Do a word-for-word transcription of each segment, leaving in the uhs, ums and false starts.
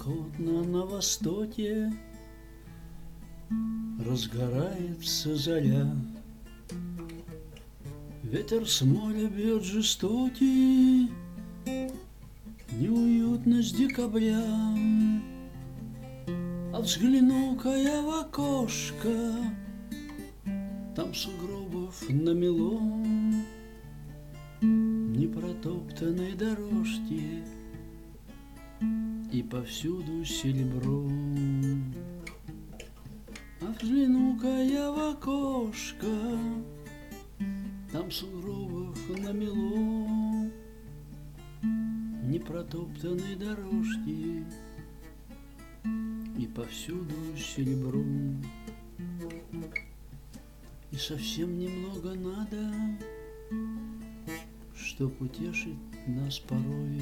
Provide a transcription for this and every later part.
Безысходно на востоке разгорается заря. Ветер с моря бьет жестокий, неуютность декабря. А взгляну-ка я в окошко, там сугробов намело, непротоптанной дорожки и повсюду серебро. А взгляну-ка я в окошко, там сугробов намело, непротоптанной дорожки и повсюду серебро. И совсем немного надо, чтоб утешить нас порой.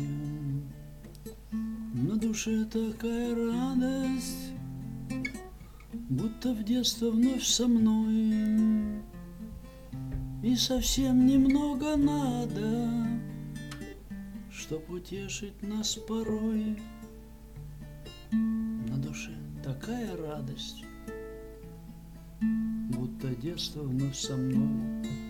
На душе такая радость, будто в детство вновь со мной. И совсем немного надо, чтоб утешить нас порой. На душе такая радость, будто детство вновь со мной.